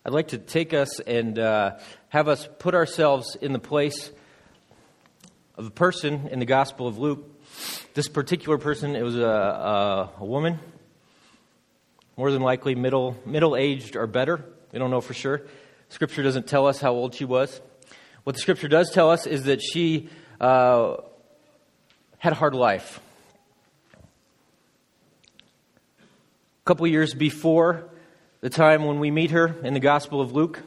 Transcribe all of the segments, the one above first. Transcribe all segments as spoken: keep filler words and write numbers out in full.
I'd like to take us and uh, have us put ourselves in the place of a person in the Gospel of Luke. This particular person, it was a, a, a woman, more than likely middle middle-aged or better. We don't know for sure. Scripture doesn't tell us how old she was. What the Scripture does tell us is that she uh, had a hard life. A couple years before the time when we meet her in the Gospel of Luke,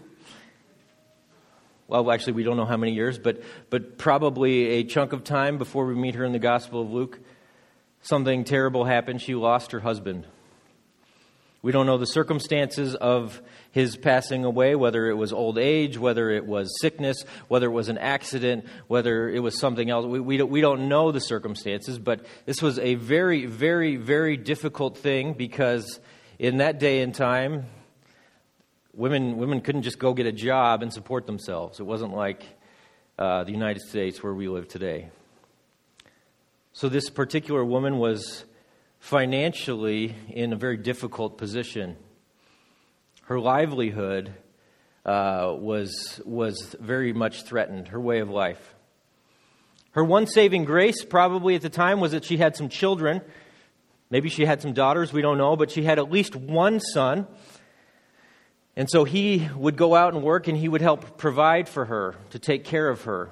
well, actually, we don't know how many years, but but probably a chunk of time before we meet her in the Gospel of Luke, something terrible happened. She lost her husband. We don't know the circumstances of his passing away, whether it was old age, whether it was sickness, whether it was an accident, whether it was something else. We, we, don't, we don't know the circumstances, but this was a very, very, very difficult thing because in that day and time, Women women couldn't just go get a job and support themselves. It wasn't like uh, the United States where we live today. So this particular woman was financially in a very difficult position. Her livelihood uh, was was very much threatened, her way of life. Her one saving grace probably at the time was that she had some children. Maybe she had some daughters, we don't know, but she had at least one son. And so he would go out and work and he would help provide for her, to take care of her.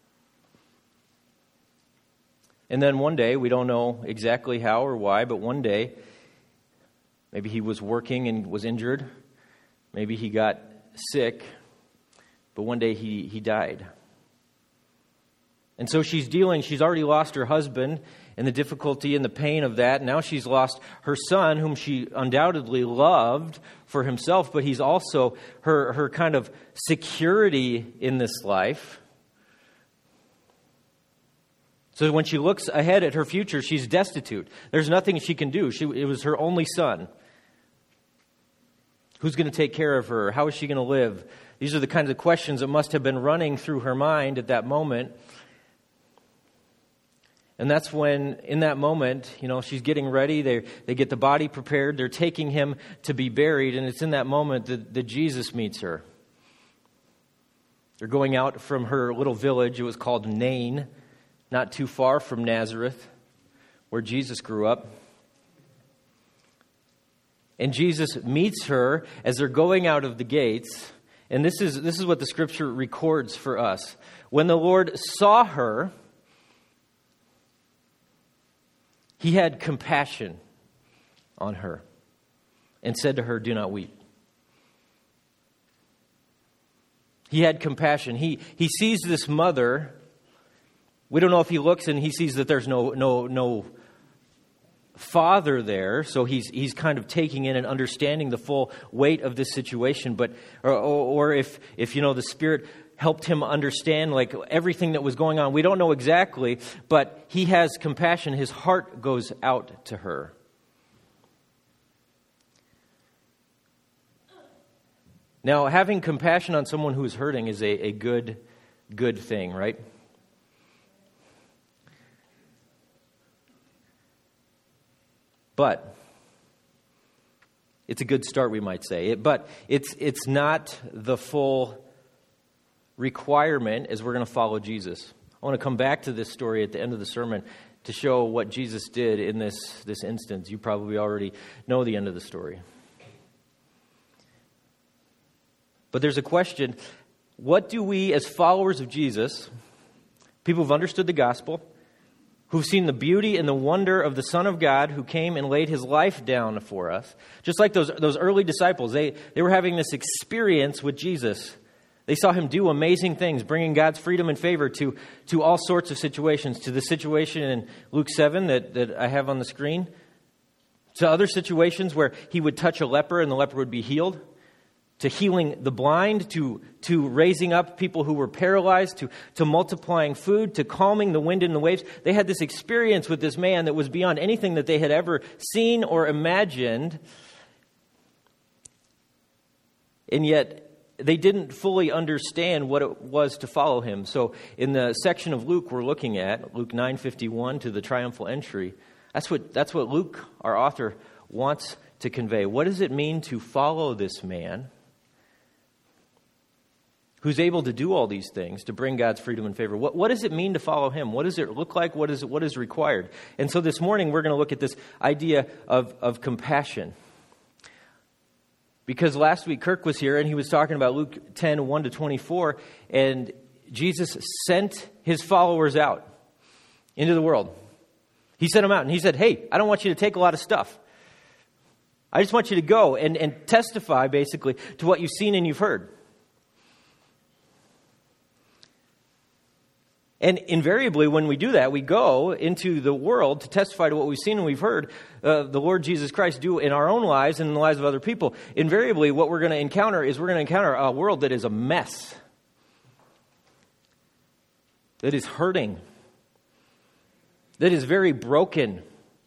And then one day, we don't know exactly how or why, but one day, maybe he was working and was injured. Maybe he got sick, but one day he, he died. And so she's dealing, she's already lost her husband and the difficulty and the pain of that. Now she's lost her son, whom she undoubtedly loved for himself, but he's also her, her kind of security in this life. So when she looks ahead at her future, she's destitute. There's nothing she can do. She, it was her only son. Who's going to take care of her? How is she going to live? These are the kinds of questions that must have been running through her mind at that moment. And that's when, in that moment, you know, she's getting ready. They they get the body prepared. They're taking him to be buried. And it's in that moment that, that Jesus meets her. They're going out from her little village. It was called Nain, not too far from Nazareth, where Jesus grew up. And Jesus meets her as they're going out of the gates. And this is this is what the Scripture records for us. When the Lord saw her, He had compassion on her and said to her, "Do not weep." He had compassion. He he sees this mother. We don't know if he looks and he sees that there's no no no father there, so he's he's kind of taking in and understanding the full weight of this situation. But or, or, or if if you know the Spirit helped him understand like everything that was going on. We don't know exactly, but he has compassion. His heart goes out to her. Now, having compassion on someone who is hurting is a, a good, good thing, right? But it's a good start, we might say. It, but it's it's not the full requirement as we're going to follow Jesus. I want to come back to this story at the end of the sermon to show what Jesus did in this, this instance. You probably already know the end of the story. But there's a question. What do we as followers of Jesus, people who've understood the gospel, who've seen the beauty and the wonder of the Son of God who came and laid his life down for us, just like those, those early disciples, they, they were having this experience with Jesus. They saw him do amazing things, bringing God's freedom and favor to, to all sorts of situations, to the situation in Luke seven that, that I have on the screen, to other situations where he would touch a leper and the leper would be healed, to healing the blind, to, to raising up people who were paralyzed, to, to multiplying food, to calming the wind and the waves. They had this experience with this man that was beyond anything that they had ever seen or imagined. And yet, they didn't fully understand what it was to follow him. So in the section of Luke we're looking at, Luke nine fifty-one to the triumphal entry, that's what that's what Luke, our author, wants to convey. What does it mean to follow this man who's able to do all these things to bring God's freedom and favor. What, what does it mean to follow him? What does it look like? What is it, what is required? And so this morning we're going to look at this idea of, of compassion. Because last week Kirk was here and he was talking about Luke ten, one to twenty-four, and Jesus sent his followers out into the world. He sent them out and he said, hey, I don't want you to take a lot of stuff. I just want you to go and, and testify basically to what you've seen and you've heard. And invariably, when we do that, we go into the world to testify to what we've seen and we've heard uh, the Lord Jesus Christ do in our own lives and in the lives of other people. Invariably, what we're going to encounter is we're going to encounter a world that is a mess, that is hurting, that is very broken.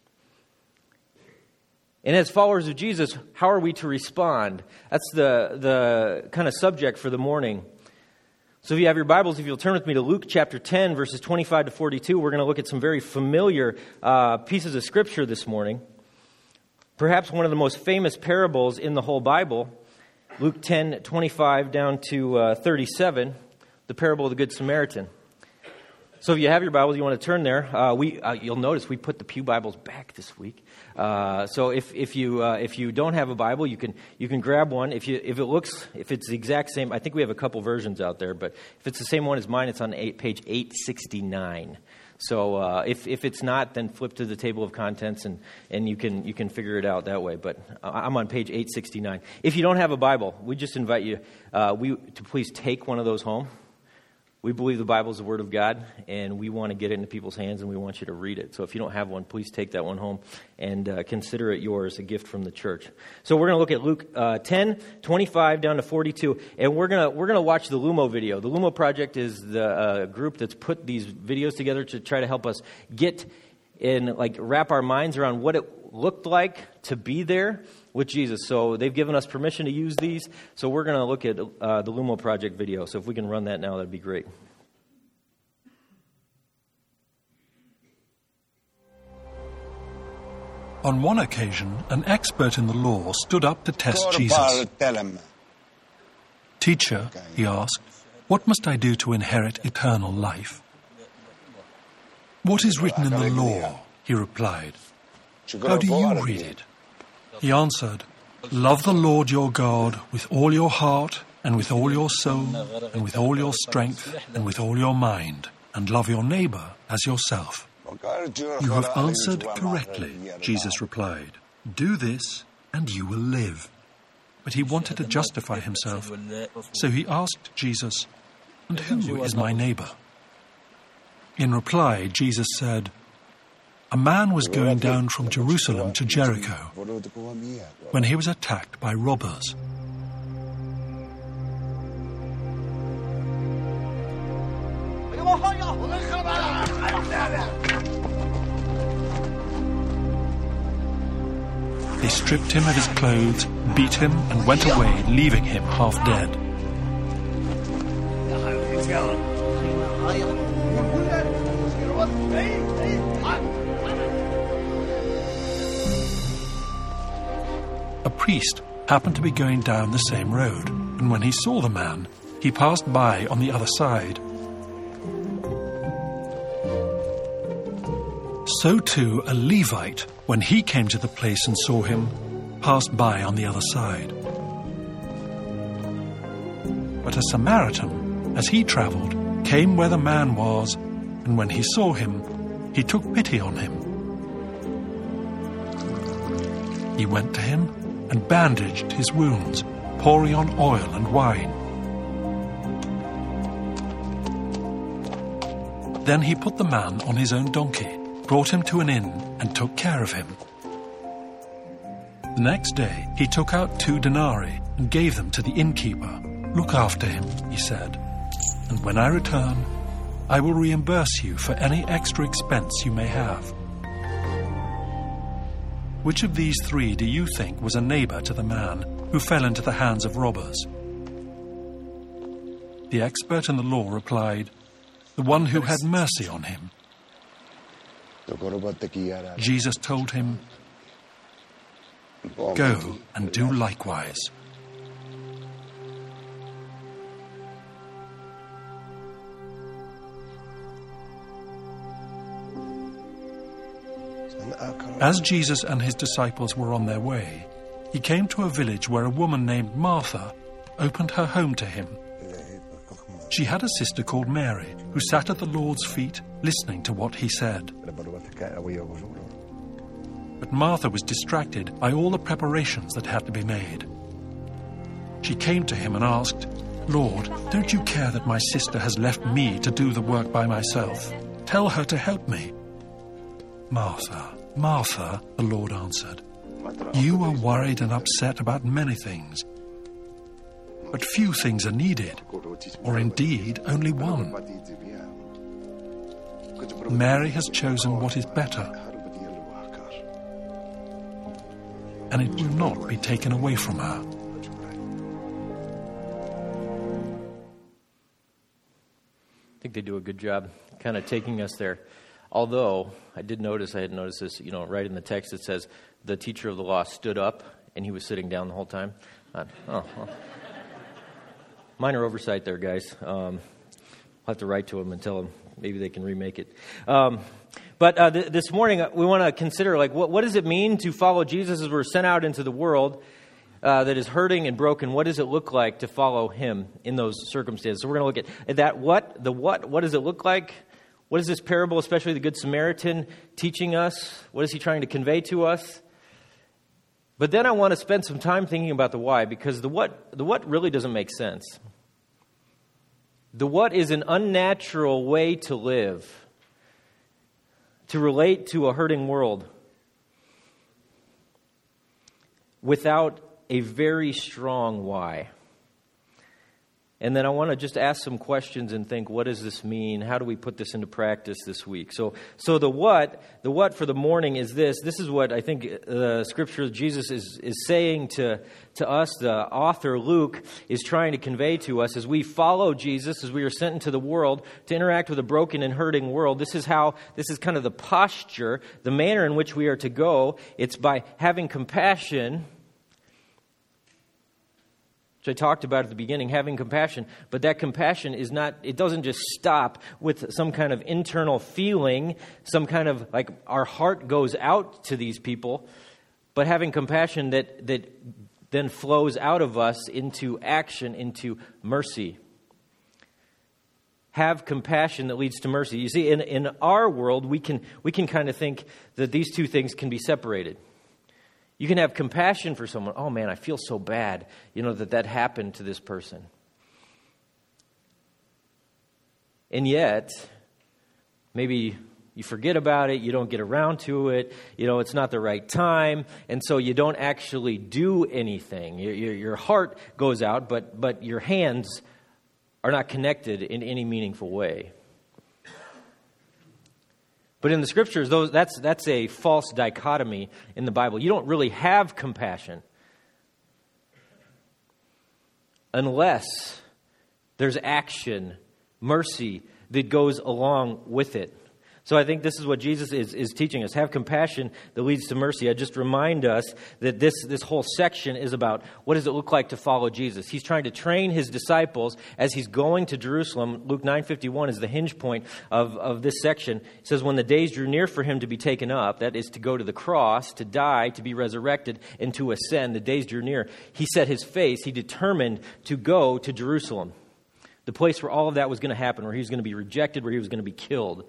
And as followers of Jesus, how are we to respond? That's the, the kind of subject for the morning. So if you have your Bibles, if you'll turn with me to Luke chapter ten, verses twenty-five to forty-two, we're going to look at some very familiar uh, pieces of Scripture this morning. Perhaps one of the most famous parables in the whole Bible, Luke ten, twenty-five down to uh, thirty-seven, the parable of the Good Samaritan. So if you have your Bibles, you want to turn there. Uh, we uh, you'll notice we put the pew Bibles back this week. Uh, so if if you uh, if you don't have a Bible, you can you can grab one. If you if it looks if it's the exact same, I think we have a couple versions out there. But if it's the same one as mine, it's on eight, page eight sixty-nine. So uh, if if it's not, then flip to the table of contents and, and you can you can figure it out that way. But I'm on page eight sixty-nine. If you don't have a Bible, we just invite you uh, we to please take one of those home. We believe the Bible is the Word of God, and we want to get it into people's hands, and we want you to read it. So if you don't have one, please take that one home and uh, consider it yours, a gift from the church. So we're going to look at Luke uh, ten, twenty-five down to forty-two, and we're going to we're going to watch the Lumo video. The Lumo Project is the uh, group that's put these videos together to try to help us get in, like, wrap our minds around what it looked like to be there with Jesus. So they've given us permission to use these. So we're going to look at uh, the Lumo Project video. So if we can run that now, that'd be great. On one occasion, an expert in the law stood up to test Jesus. Teacher, he asked, what must I do to inherit eternal life? What is written in the law? He replied. How do you read it? He answered, love the Lord your God with all your heart and with all your soul and with all your strength and with all your mind, and love your neighbor as yourself. You have answered correctly, Jesus replied. Do this and you will live. But he wanted to justify himself, so he asked Jesus, and who is my neighbor? In reply, Jesus said, a man was going down from Jerusalem to Jericho when he was attacked by robbers. They stripped him of his clothes, beat him, and went away, leaving him half dead. A priest happened to be going down the same road, and when he saw the man, he passed by on the other side. So too a Levite, when he came to the place and saw him, passed by on the other side. But a Samaritan, as he traveled, came where the man was, and when he saw him, he took pity on him. He went to him and bandaged his wounds, pouring on oil and wine. Then he put the man on his own donkey, brought him to an inn, and took care of him. The next day he took out two denarii and gave them to the innkeeper. Look after him, he said, and when I return, I will reimburse you for any extra expense you may have. Which of these three do you think was a neighbor to the man who fell into the hands of robbers? The expert in the law replied, the one who had mercy on him. Jesus told him, go and do likewise. As Jesus and his disciples were on their way, he came to a village where a woman named Martha opened her home to him. She had a sister called Mary, who sat at the Lord's feet listening to what he said. But Martha was distracted by all the preparations that had to be made. She came to him and asked, "Lord, don't you care that my sister has left me to do the work by myself? Tell her to help me." "Martha, Martha," the Lord answered, "you are worried and upset about many things. But few things are needed, or indeed only one. Mary has chosen what is better, and it will not be taken away from her." I think they do a good job kind of taking us there. Although, I did notice, I had noticed this, you know, right in the text it says, the teacher of the law stood up and he was sitting down the whole time. Uh, oh, well. Minor oversight there, guys. Um, I'll have to write to them and tell them maybe they can remake it. Um, but uh, th- this morning we want to consider, like, what, what does it mean to follow Jesus as we're sent out into the world uh, that is hurting and broken? What does it look like to follow him in those circumstances? So we're going to look at, at that. What the what? What does it look like? What is this parable, especially the Good Samaritan, teaching us? What is he trying to convey to us? But then I want to spend some time thinking about the why, because the what the what really doesn't make sense. The what is an unnatural way to live, to relate to a hurting world, without a very strong why. And then I want to just ask some questions and think, what does this mean? How do we put this into practice this week? So so the what, the what for the morning is this. This is what I think the scripture of Jesus is, is saying to, to us. The author, Luke, is trying to convey to us as we follow Jesus, as we are sent into the world to interact with a broken and hurting world. This is how, this is kind of the posture, the manner in which we are to go. It's by having compassion, I talked about at the beginning, having compassion, but that compassion is not, it doesn't just stop with some kind of internal feeling, some kind of, like, our heart goes out to these people, but having compassion that, that then flows out of us into action, into mercy. Have compassion that leads to mercy. You see, in, in our world, we can, we can kind of think that these two things can be separated. You can have compassion for someone. Oh, man, I feel so bad, you know, that that happened to this person. And yet, maybe you forget about it, you don't get around to it, you know, it's not the right time, and so you don't actually do anything. Your, your, your heart goes out, but, but your hands are not connected in any meaningful way. But in the scriptures, those, that's that's a false dichotomy in the Bible. You don't really have compassion unless there's action, mercy that goes along with it. So I think this is what Jesus is, is teaching us. Have compassion that leads to mercy. I just remind us that this, this whole section is about what does it look like to follow Jesus. He's trying to train his disciples as he's going to Jerusalem. Luke nine fifty-one is the hinge point of, of this section. It says, when the days drew near for him to be taken up, that is to go to the cross, to die, to be resurrected, and to ascend, the days drew near. He set his face, he determined to go to Jerusalem, the place where all of that was going to happen, where he was going to be rejected, where he was going to be killed.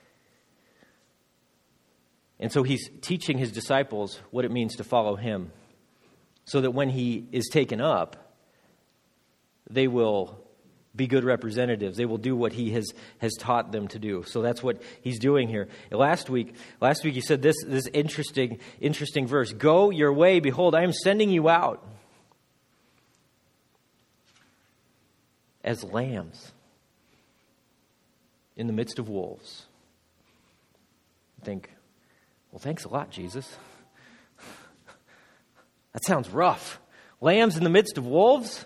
And so he's teaching his disciples what it means to follow him, so that when he is taken up, they will be good representatives. They will do what he has, has taught them to do. So that's what he's doing here. Last week, last week he said this, this interesting, interesting verse. Go your way, behold, I am sending you out as lambs in the midst of wolves. I think, well, thanks a lot, Jesus. That sounds rough. Lambs in the midst of wolves?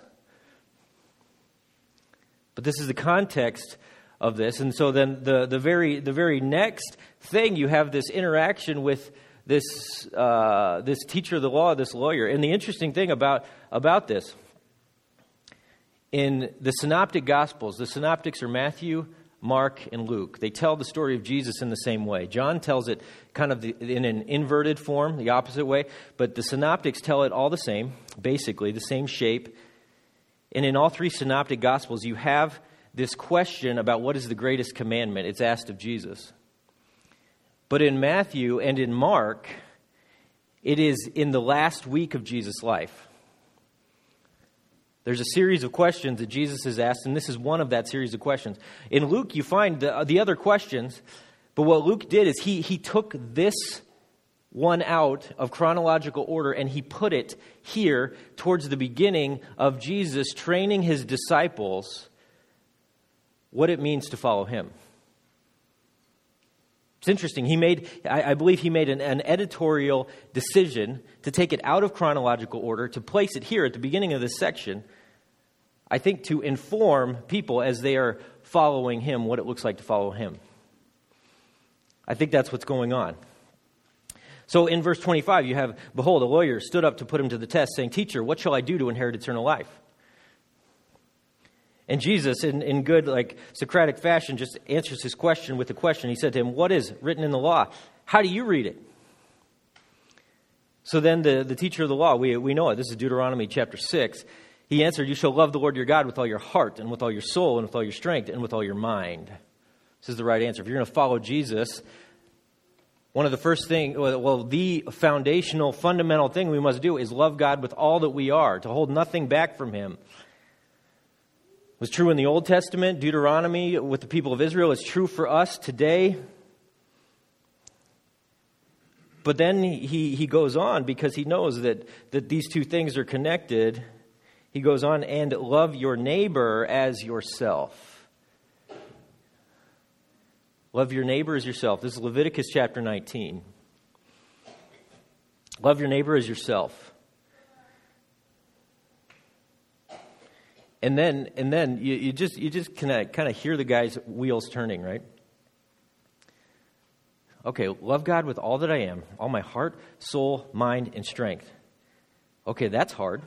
But this is the context of this. And so then the, the very the very next thing, you have this interaction with this uh, this teacher of the law, this lawyer. And the interesting thing about, about this, in the synoptic gospels, the synoptics are Matthew, Mark, and Luke, they tell the story of Jesus in the same way. John tells it kind of the, in an inverted form, the opposite way, but the synoptics tell it all the same, basically, the same shape. And in all three synoptic gospels, you have this question about what is the greatest commandment. It's asked of Jesus. But in Matthew and in Mark, it is in the last week of Jesus' life. There's a series of questions that Jesus has asked, and this is one of that series of questions. In Luke, you find the, the other questions, but what Luke did is he, he took this one out of chronological order, and he put it here towards the beginning of Jesus training his disciples what it means to follow him. It's interesting. He made, I, I believe he made an, an editorial decision to take it out of chronological order, to place it here at the beginning of this section, I think to inform people as they are following him what it looks like to follow him. I think that's what's going on. So in verse twenty-five, you have, behold, a lawyer stood up to put him to the test, saying, "Teacher, what shall I do to inherit eternal life?" And Jesus, in, in good, like, Socratic fashion, just answers his question with a question. He said to him, "What is written in the law? How do you read it?" So then the, the teacher of the law, we, we know it. This is Deuteronomy chapter six. He answered, "You shall love the Lord your God with all your heart and with all your soul and with all your strength and with all your mind." This is the right answer. If you're going to follow Jesus, one of the first things, well, the foundational, fundamental thing we must do is love God with all that we are, to hold nothing back from him. It was true in the Old Testament, Deuteronomy, with the people of Israel. It's true for us today. But then he, he goes on, because he knows that, that these two things are connected. He goes on, "And love your neighbor as yourself." Love your neighbor as yourself. This is Leviticus chapter nineteen. Love your neighbor as yourself. And then, and then you, you just you just kind of kind of hear the guy's wheels turning, right? Okay, love God with all that I am, all my heart, soul, mind, and strength. Okay, that's hard.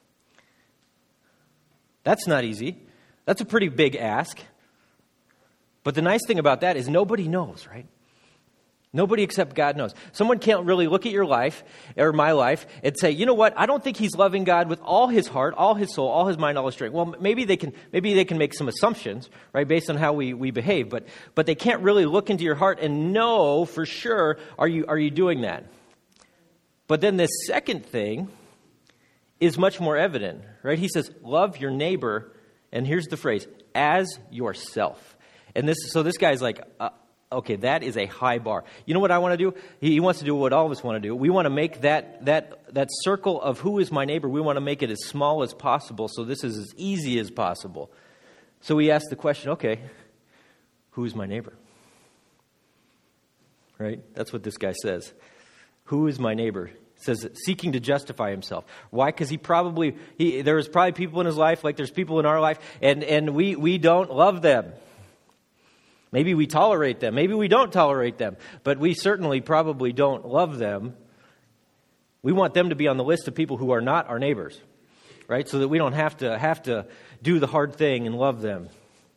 That's not easy. That's a pretty big ask. But the nice thing about that is nobody knows, right? Nobody except God knows. Someone can't really look at your life, or my life, and say, "You know what? I don't think he's loving God with all his heart, all his soul, all his mind, all his strength." Well, maybe they can maybe they can make some assumptions, right, based on how we, we behave, but but they can't really look into your heart and know for sure, are you are you doing that? But then this second thing is much more evident, right? He says, "Love your neighbor," and here's the phrase, "as yourself." And this so this guy's like, uh, okay, that is a high bar. You know what I want to do? He, he wants to do what all of us want to do. We want to make that that that circle of who is my neighbor, we want to make it as small as possible, so this is as easy as possible. So we ask the question, okay, who is my neighbor? Right? That's what this guy says. Who is my neighbor? He says, seeking to justify himself. Why? Because he probably, he, there's probably people in his life, like there's people in our life, and, and we, we don't love them. Maybe we tolerate them. Maybe we don't tolerate them. But we certainly probably don't love them. We want them to be on the list of people who are not our neighbors, right? So that we don't have to have to do the hard thing and love them.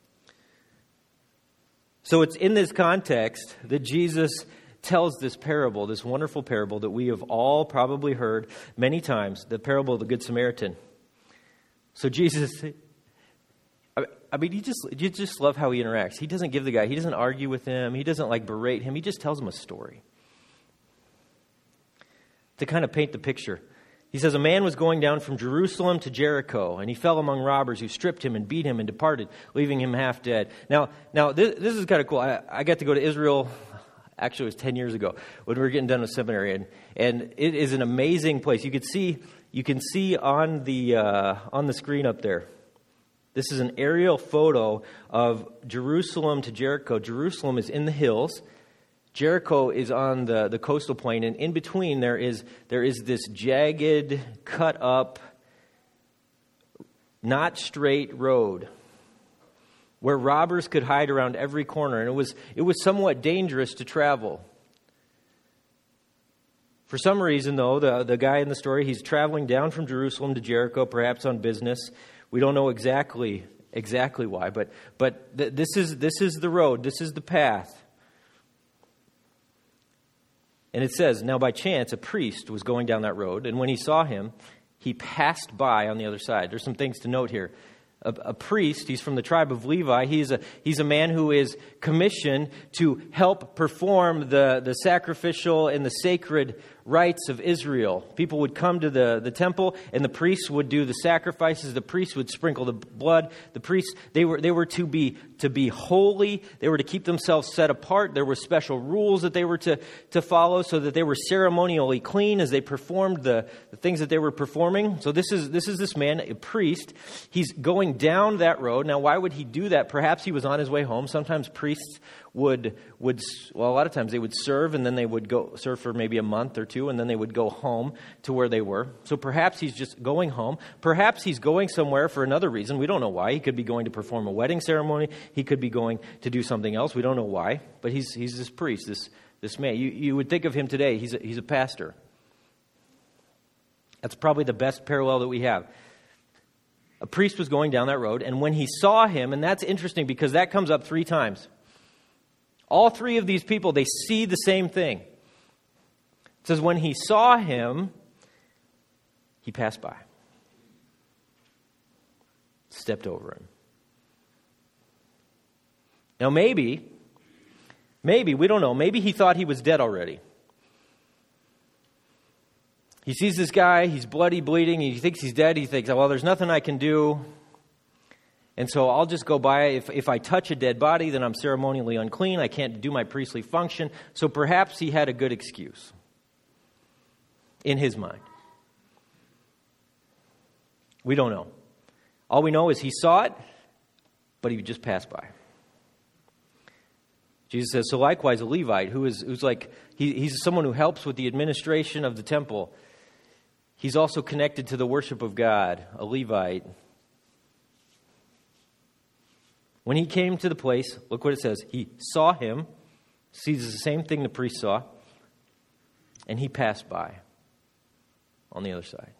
So it's in this context that Jesus tells this parable, this wonderful parable that we have all probably heard many times, the parable of the Good Samaritan. So Jesus, I mean, you just you just love how he interacts. He doesn't give the guy, he doesn't argue with him, he doesn't like berate him, he just tells him a story. To kind of paint the picture. He says, "A man was going down from Jerusalem to Jericho, and he fell among robbers who stripped him and beat him and departed, leaving him half dead." Now, now this, this is kind of cool. I, I got to go to Israel, actually it was ten years ago, when we were getting done with seminary, and, and it is an amazing place. You could see you can see on the uh, on the screen up there. This is an aerial photo of Jerusalem to Jericho. Jerusalem is in the hills. Jericho is on the, the coastal plain. And in between there is there is this jagged, cut up, not straight road where robbers could hide around every corner. And it was it was somewhat dangerous to travel. For some reason, though, the, the guy in the story, he's traveling down from Jerusalem to Jericho, perhaps on business. We don't know exactly exactly why, but but th- this is this is the road, this is the path. And it says, now by chance a priest was going down that road, and when he saw him, he passed by on the other side. There's some things to note here. A, a priest, he's from the tribe of Levi. He's a he's a man who is commissioned to help perform the, the sacrificial and the sacred rites of Israel. People would come to the, the temple, and the priests would do the sacrifices. The priests would sprinkle the blood. The priests, they were they were to be to be holy. They were to keep themselves set apart. There were special rules that they were to, to follow so that they were ceremonially clean as they performed the, the things that they were performing. So this is this is this man, a priest. He's going down that road. Now, why would he do that? Perhaps he was on his way home. Sometimes priests would, would well, a lot of times they would serve, and then they would go serve for maybe a month or two, and then they would go home to where they were. So perhaps he's just going home. Perhaps he's going somewhere for another reason. We don't know why. He could be going to perform a wedding ceremony. He could be going to do something else. We don't know why. But he's he's this priest, this this man. You, you would think of him today. He's a, he's a pastor. That's probably the best parallel that we have. A priest was going down that road, and when he saw him, and that's interesting because that comes up three times. All three of these people, they see the same thing. It says, when he saw him, he passed by. Stepped over him. Now maybe, maybe, we don't know, maybe he thought he was dead already. He sees this guy, he's bloody, bleeding, he thinks he's dead. He thinks, well, there's nothing I can do. And so I'll just go by. If, if I touch a dead body, then I'm ceremonially unclean. I can't do my priestly function. So perhaps he had a good excuse in his mind. We don't know. All we know is he saw it, but he just passed by. Jesus says, so likewise a Levite, who is who's like, he, he's someone who helps with the administration of the temple. He's also connected to the worship of God, a Levite. When he came to the place, look what it says. He saw him, sees the same thing the priest saw, and he passed by on the other side.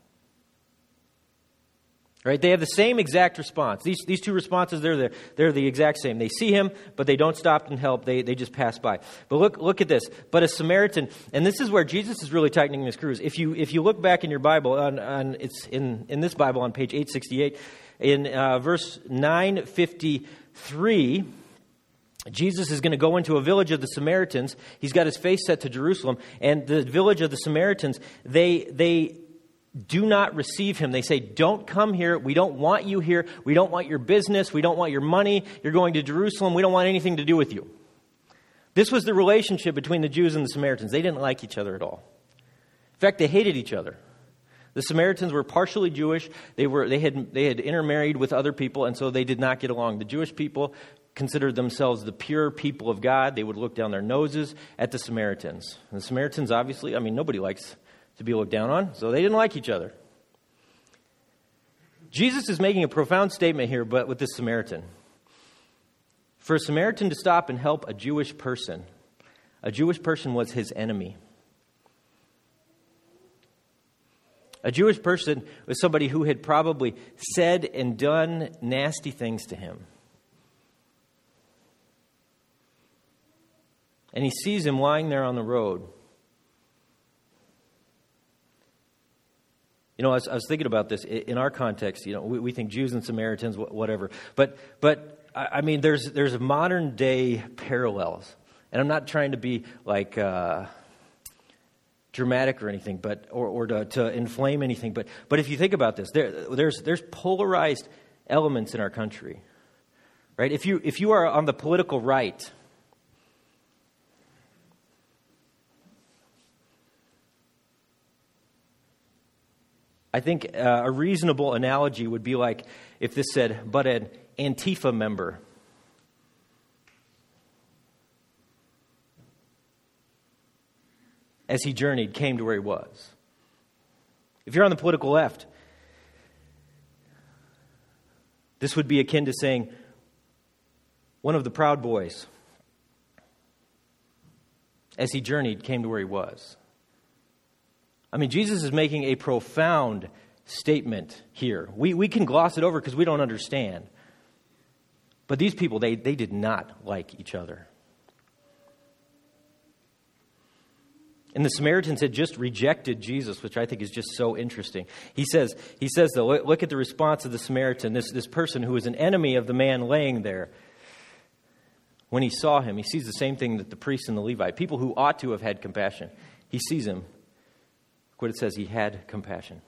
Right? They have the same exact response. These these two responses, they're the, they're the exact same. They see him, but they don't stop and help. They they just pass by. But look look at this. But a Samaritan, and this is where Jesus is really tightening the screws. If you if you look back in your Bible, on, on it's in, in this Bible on page eight sixty-eight, in uh, verse nine fifty-three, Jesus is going to go into a village of the Samaritans. He's got his face set to Jerusalem, and the village of the Samaritans, they they do not receive him. They say, don't come here. We don't want you here. We don't want your business. We don't want your money. You're going to Jerusalem. We don't want anything to do with you. This was the relationship between the Jews and the Samaritans. They didn't like each other at all. In fact, they hated each other. The Samaritans were partially Jewish. They were they had they had intermarried with other people, and so they did not get along. The Jewish people considered themselves the pure people of God. They would look down their noses at the Samaritans. And the Samaritans, obviously, I mean, nobody likes to be looked down on, so they didn't like each other. Jesus is making a profound statement here, but with this Samaritan. For a Samaritan to stop and help a Jewish person, a Jewish person was his enemy. A Jewish person was somebody who had probably said and done nasty things to him. And he sees him lying there on the road. You know, I was, I was thinking about this in our context. You know, we, we think Jews and Samaritans, whatever. But, but I mean, there's there's modern day parallels, and I'm not trying to be like uh, dramatic or anything, but or, or to, to inflame anything. But but if you think about this, there there's there's polarized elements in our country, right? If you if you are on the political right, I think uh, a reasonable analogy would be like if this said, but an Antifa member. As he journeyed, came to where he was. If you're on the political left, this would be akin to saying, one of the Proud Boys, as he journeyed, came to where he was. I mean, Jesus is making a profound statement here. We we can gloss it over because we don't understand. But these people, they, they did not like each other. And the Samaritans had just rejected Jesus, which I think is just so interesting. He says, he says though, look at the response of the Samaritan, this, this person who is an enemy of the man laying there. When he saw him, he sees the same thing that the priest and the Levite, people who ought to have had compassion. He sees him. Look what it says, he had compassion.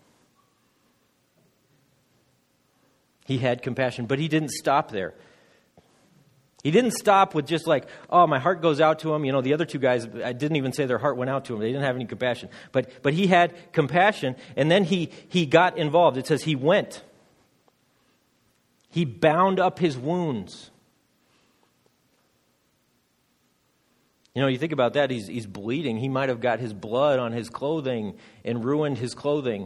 He had compassion, but he didn't stop there. He didn't stop with just like, oh, my heart goes out to him. You know, the other two guys, I didn't even say their heart went out to him. They didn't have any compassion. But but he had compassion, and then he he got involved. It says he went. He bound up his wounds. You know, you think about that, he's he's bleeding. He might have got his blood on his clothing and ruined his clothing.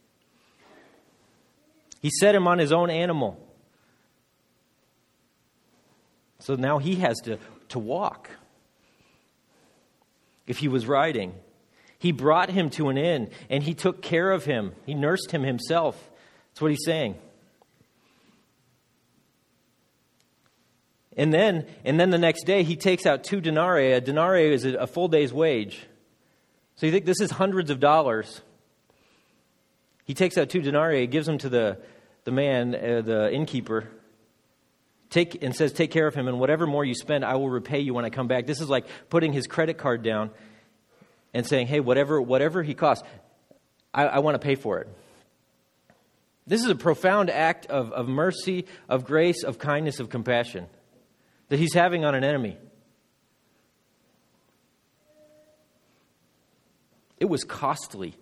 He set him on his own animal. So now he has to, to walk. If he was riding, he brought him to an inn and he took care of him. He nursed him himself. That's what he's saying. And then, and then the next day he takes out two denarii. A denarii is a full day's wage. So you think this is hundreds of dollars. He takes out two denarii, gives them to the, the man, uh, the innkeeper. Take and says, take care of him, and whatever more you spend, I will repay you when I come back. This is like putting his credit card down and saying, hey, whatever whatever he costs, I, I want to pay for it. This is a profound act of, of mercy, of grace, of kindness, of compassion that he's having on an enemy. It was costly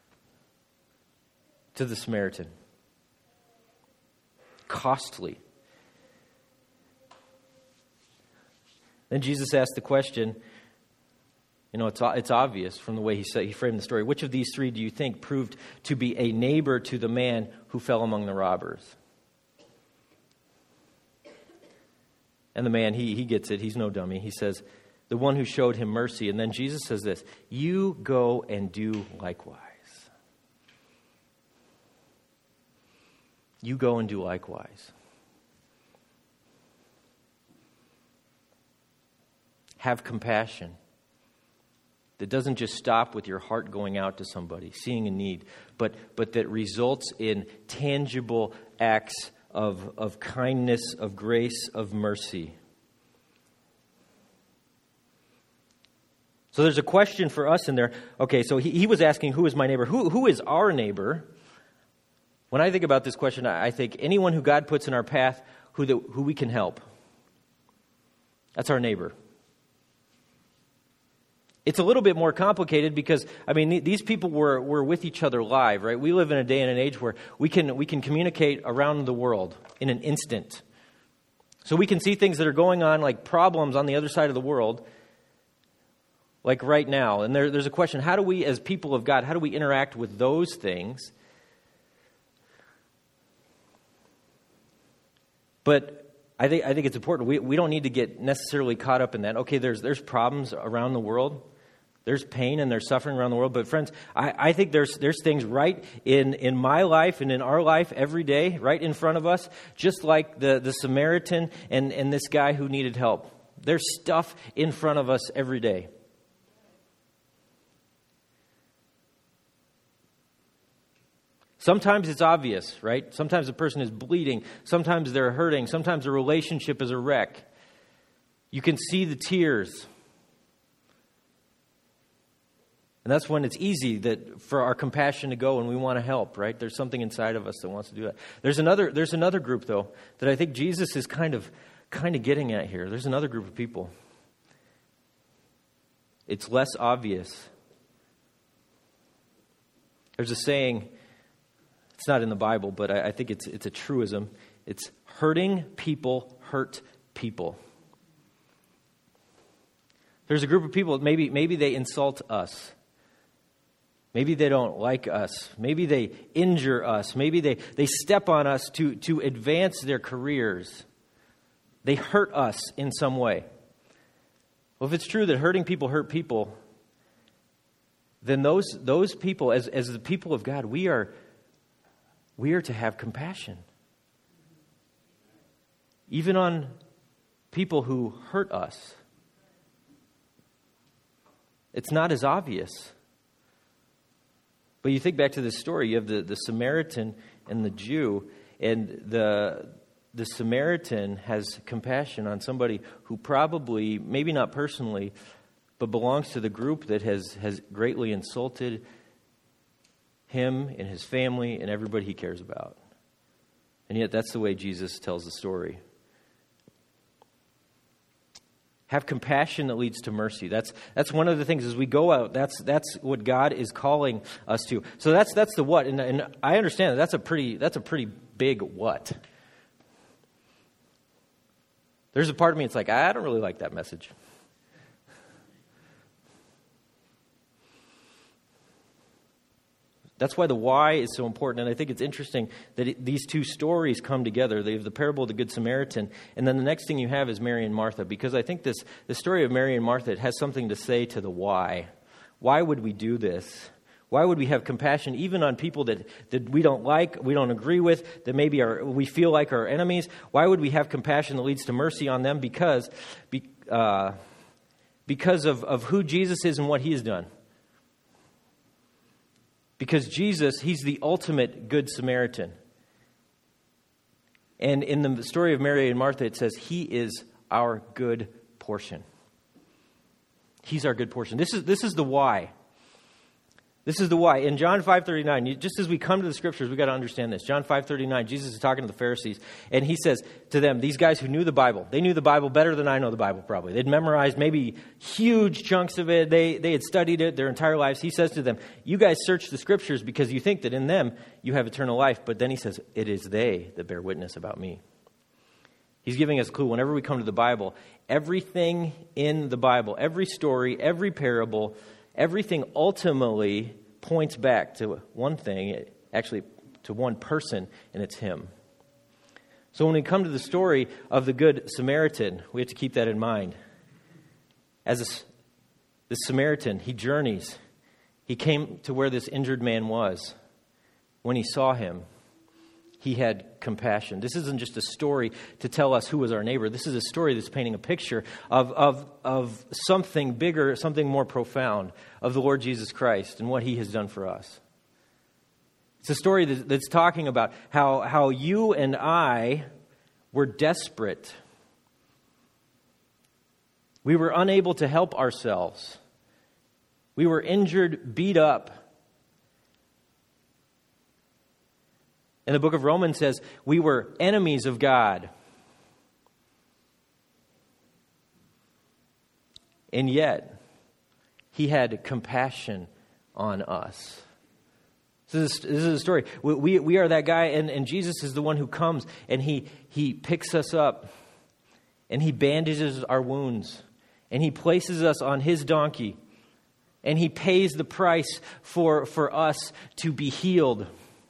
to the Samaritan. Costly. Then Jesus asked the question, you know, it's it's obvious from the way he said, he framed the story. Which of these three do you think proved to be a neighbor to the man who fell among the robbers? And the man, he, he gets it. He's no dummy. He says, the one who showed him mercy. And then Jesus says this, you go and do likewise. You go and do likewise. Have compassion that doesn't just stop with your heart going out to somebody, seeing a need, but but that results in tangible acts of, of kindness, of grace, of mercy. So there's a question for us in there. Okay, so he, he was asking, who is my neighbor? Who Who is our neighbor? When I think about this question, I think anyone who God puts in our path who the, who we can help. That's our neighbor. It's a little bit more complicated because, I mean, these people were, were with each other live, right? We live in a day and an age where we can we can communicate around the world in an instant. So we can see things that are going on, like problems on the other side of the world, like right now. And there, there's a question, how do we, as people of God, how do we interact with those things? But I think I think it's important. We we don't need to get necessarily caught up in that. Okay, there's there's problems around the world. There's pain and there's suffering around the world. But friends, I, I think there's there's things right in, in my life and in our life every day, right in front of us, just like the, the Samaritan and, and this guy who needed help. There's stuff in front of us every day. Sometimes it's obvious, right? Sometimes a person is bleeding. Sometimes they're hurting. Sometimes a relationship is a wreck. You can see the tears. And that's when it's easy that for our compassion to go and we want to help, right? There's something inside of us that wants to do that. There's another there's another group, though, that I think Jesus is kind of kind of getting at here. There's another group of people. It's less obvious. There's a saying, it's not in the Bible, but I, I think it's it's a truism. It's hurting people hurt people. There's a group of people, maybe maybe they insult us. Maybe they don't like us. Maybe they injure us. Maybe they, they step on us to, to advance their careers. They hurt us in some way. Well, if it's true that hurting people hurt people, then those those people, as, as the people of God, we are we are to have compassion. even on people who hurt us. It's not as obvious. But you think back to this story, you have the, the Samaritan and the Jew, and the the Samaritan has compassion on somebody who probably, maybe not personally, but belongs to the group that has, has greatly insulted him and his family and everybody he cares about. And yet that's the way Jesus tells the story. Have compassion that leads to mercy. That's that's one of the things as we go out. That's that's what God is calling us to. So that's that's the what, and, and I understand that that's a pretty that's a pretty big what. There's a part of me that's like, I don't really like that message. That's why the why is so important, and I think it's interesting that it, these two stories come together. They have the parable of the Good Samaritan, and then the next thing you have is Mary and Martha, because I think this the story of Mary and Martha has something to say to the why. Why would we do this? Why would we have compassion even on people that, that we don't like, we don't agree with, that maybe are we feel like are enemies? Why would we have compassion that leads to mercy on them? Because, be, uh, because of, of who Jesus is and what he has done. Because Jesus, he's the ultimate Good Samaritan. And in the story of Mary and Martha, it says he is our good portion. He's our good portion. This is this is the why. This is the why. In John five thirty-nine, just as we come to the scriptures, we've got to understand this. John five thirty-nine, Jesus is talking to the Pharisees, and he says to them, these guys who knew the Bible, they knew the Bible better than I know the Bible probably. They'd memorized maybe huge chunks of it. They, they had studied it their entire lives. He says to them, you guys search the scriptures because you think that in them you have eternal life. But then he says, it is they that bear witness about me. He's giving us a clue. Whenever we come to the Bible, everything in the Bible, every story, every parable, everything ultimately points back to one thing, actually to one person, and it's him. So when we come to the story of the Good Samaritan, we have to keep that in mind. As this, this Samaritan, he journeys. He came to where this injured man was. When he saw him, he had compassion. This isn't just a story to tell us who was our neighbor. This is a story that's painting a picture of, of, of something bigger, something more profound, of the Lord Jesus Christ and what he has done for us. It's a story that, that's talking about how, how you and I were desperate. We were unable to help ourselves. We were injured, beat up. And the book of Romans says we were enemies of God. And yet, he had compassion on us. This is, this is a story. We, we, we are that guy, and, and Jesus is the one who comes, and he, he picks us up, and he bandages our wounds, and he places us on his donkey, and he pays the price for, for us to be healed.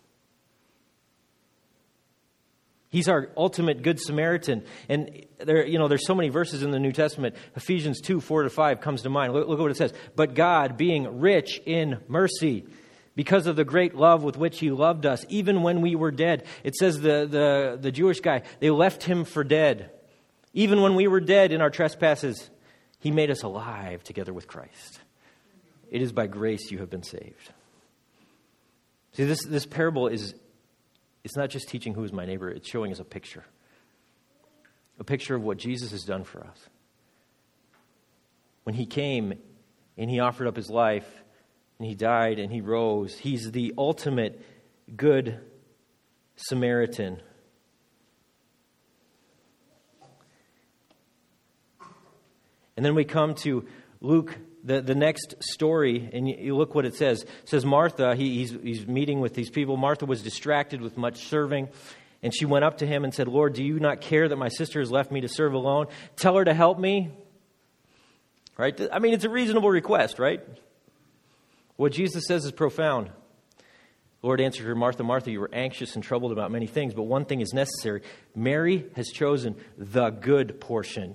He's our ultimate Good Samaritan. And there, you know, there's so many verses in the New Testament. Ephesians two, four to five comes to mind. Look, look at what it says. But God, being rich in mercy, because of the great love with which he loved us, even when we were dead. It says the, the, the Jewish guy, they left him for dead. Even when we were dead in our trespasses, he made us alive together with Christ. It is by grace you have been saved. See, this, this parable is... It's not just teaching who is my neighbor. It's showing us a picture. A picture of what Jesus has done for us. When he came and he offered up his life and he died and he rose, he's the ultimate Good Samaritan. And then we come to Luke, the, the next story, and you, you look what it says. It says Martha, he, he's, he's meeting with these people. Martha was distracted with much serving, and she went up to him and said, Lord, do you not care that my sister has left me to serve alone? Tell her to help me. Right? I mean, it's a reasonable request, right? What Jesus says is profound. The Lord answered her, Martha, Martha, you were anxious and troubled about many things, but one thing is necessary. Mary has chosen the good portion,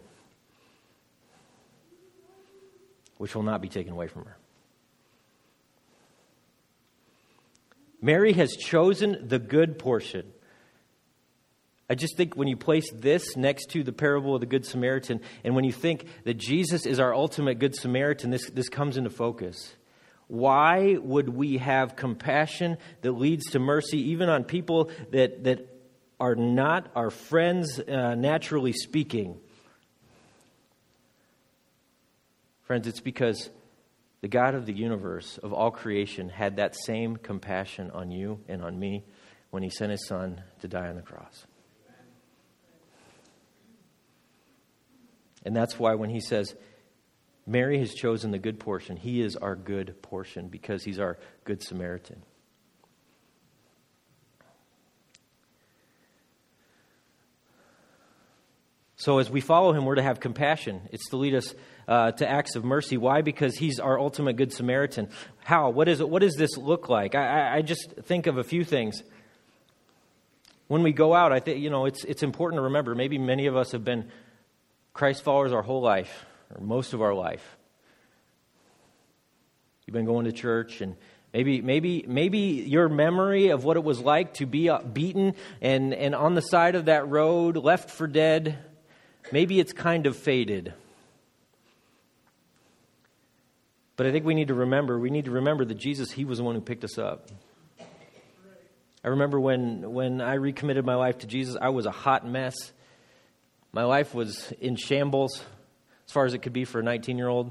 which will not be taken away from her. Mary has chosen the good portion. I just think when you place this next to the parable of the Good Samaritan, and when you think that Jesus is our ultimate Good Samaritan, this, this comes into focus. Why would we have compassion that leads to mercy, even on people that, that are not our friends, uh, naturally speaking? Friends, it's because the God of the universe, of all creation, had that same compassion on you and on me when he sent his son to die on the cross. And that's why when he says, Mary has chosen the good portion, he is our good portion because he's our Good Samaritan. So as we follow him, we're to have compassion. It's to lead us uh, to acts of mercy. Why? Because he's our ultimate Good Samaritan. How? What is it? What does this look like? I, I, I just think of a few things. When we go out, I think you know it's it's important to remember. Maybe many of us have been Christ followers our whole life, or most of our life. You've been going to church, and maybe maybe maybe your memory of what it was like to be beaten and and on the side of that road, left for dead. Maybe it's kind of faded. But I think we need to remember, we need to remember that Jesus, he was the one who picked us up. I remember when, when I recommitted my life to Jesus, I was a hot mess. My life was in shambles, as far as it could be for a nineteen-year-old.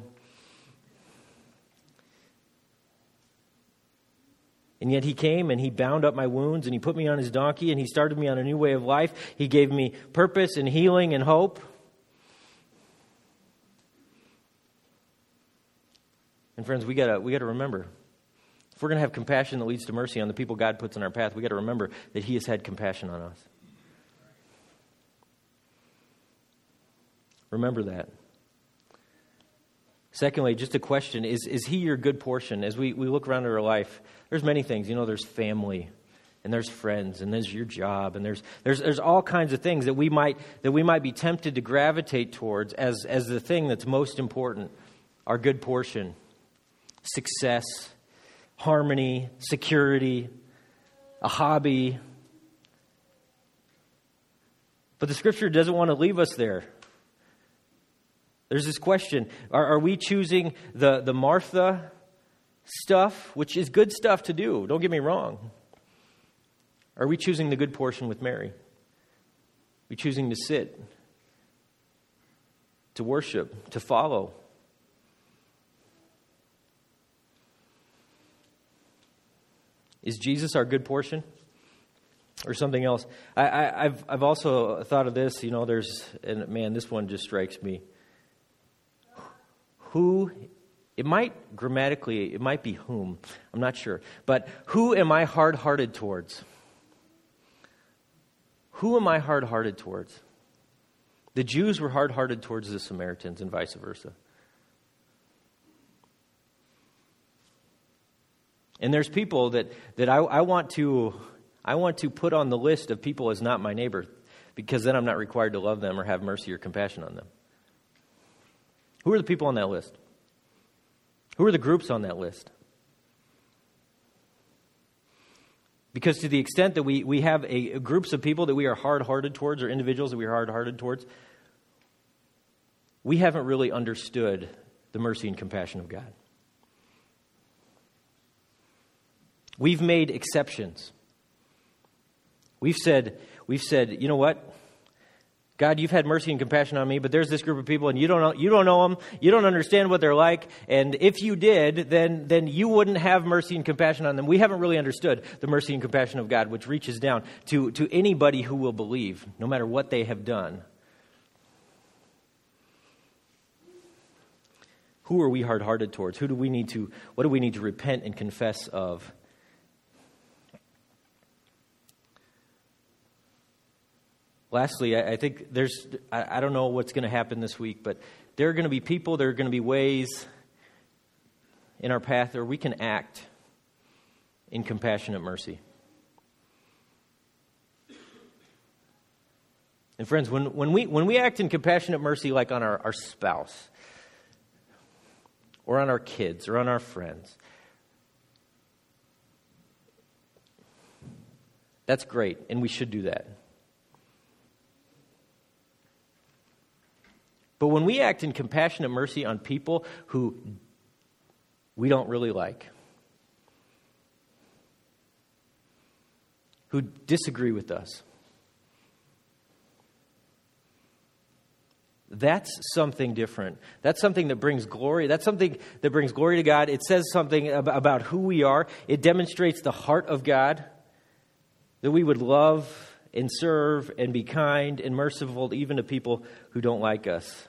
And yet he came and he bound up my wounds and he put me on his donkey and he started me on a new way of life. He gave me purpose and healing and hope. And friends, we gotta we gotta remember, if we're gonna have compassion that leads to mercy on the people God puts in our path, we gotta remember that he has had compassion on us. Remember that. Secondly, just a question, is, is he your good portion? As we, we look around at our life, there's many things. You know, there's family, and there's friends, and there's your job, and there's there's there's all kinds of things that we might that we might be tempted to gravitate towards as, as the thing that's most important, our good portion. Success, harmony, security, a hobby. But the Scripture doesn't want to leave us there. There's this question, are, are we choosing the, the Martha stuff, which is good stuff to do, don't get me wrong. Are we choosing the good portion with Mary? Are we choosing to sit, to worship, to follow? Is Jesus our good portion? Or something else? I, I, I've I've also thought of this, you know, there's, and man, this one just strikes me. Who, it might grammatically, it might be whom, I'm not sure. But who am I hard-hearted towards? Who am I hard-hearted towards? The Jews were hard-hearted towards the Samaritans and vice versa. And there's people that, that I, I want to I want to put on the list of people as not my neighbor, because then I'm not required to love them or have mercy or compassion on them. Who are the people on that list? Who are the groups on that list? Because to the extent that we, we have a, a groups of people that we are hard-hearted towards, or individuals that we are hard-hearted towards, we haven't really understood the mercy and compassion of God. We've made exceptions. We've said, we've said, you know what? God, you've had mercy and compassion on me, but there's this group of people, and you don't know, you don't know them, you don't understand what they're like, and if you did, then then you wouldn't have mercy and compassion on them. We haven't really understood the mercy and compassion of God, which reaches down to, to anybody who will believe, no matter what they have done. Who are we hard-hearted towards? Who do we need to, what do we need to repent and confess of? Lastly, I think there's, I don't know what's going to happen this week, but there are going to be people, there are going to be ways in our path where we can act in compassionate mercy. And friends, when, when we when we act in compassionate mercy like on our, our spouse, or on our kids, or on our friends, that's great, and we should do that. But when we act in compassionate mercy on people who we don't really like, who disagree with us, that's something different. That's something that brings glory. That's something that brings glory to God. It says something about who we are. It demonstrates the heart of God, that we would love and serve and be kind and merciful even to people who don't like us.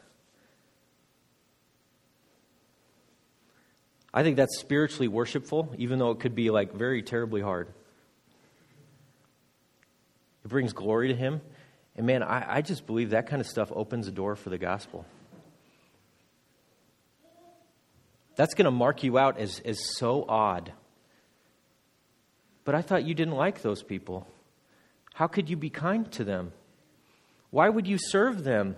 I think that's spiritually worshipful, even though it could be like very terribly hard. It brings glory to Him. And man, I, I just believe that kind of stuff opens the door for the gospel. That's going to mark you out as, as so odd. But I thought you didn't like those people. How could you be kind to them? Why would you serve them?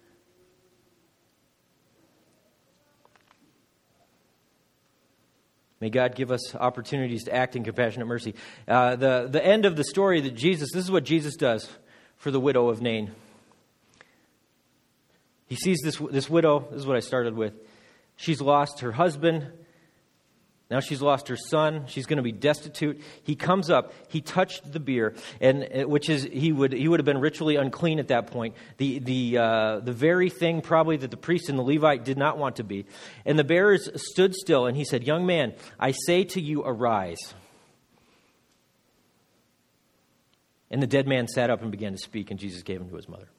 May God give us opportunities to act in compassionate mercy. Uh, the, the end of the story that Jesus, this is what Jesus does for the widow of Nain. He sees this, this widow, this is what I started with. She's lost her husband. Now she's lost her son. She's going to be destitute. He comes up. He touched the bier, and which is he would he would have been ritually unclean at that point. The the uh, the very thing probably that the priest and the Levite did not want to be. And the bearers stood still, and he said, "Young man, I say to you, arise." And the dead man sat up and began to speak, and Jesus gave him to his mother.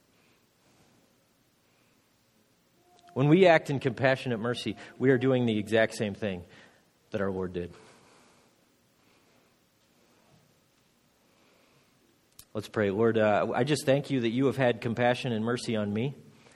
When we act in compassionate mercy, we are doing the exact same thing that our Lord did. Let's pray. Lord, uh, I just thank you that you have had compassion and mercy on me.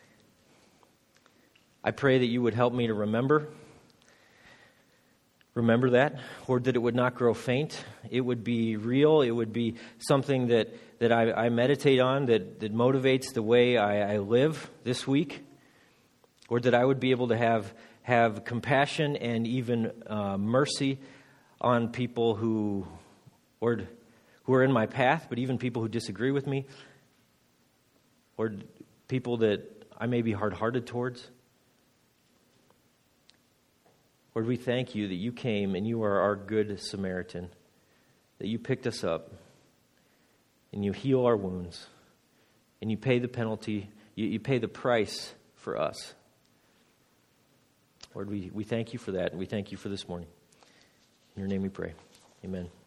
I pray that you would help me to remember. Remember that. Lord, that it would not grow faint. It would be real. It would be something that, that I, I meditate on, that, that motivates the way I, I live this week. Lord, that I would be able to have have compassion and even uh, mercy on people who, Lord, who are in my path, but even people who disagree with me, or people that I may be hard-hearted towards. Lord, we thank you that you came and you are our good Samaritan, that you picked us up and you heal our wounds and you pay the penalty, you, you pay the price for us. Lord, we, we thank you for that, and we thank you for this morning. In your name we pray. Amen.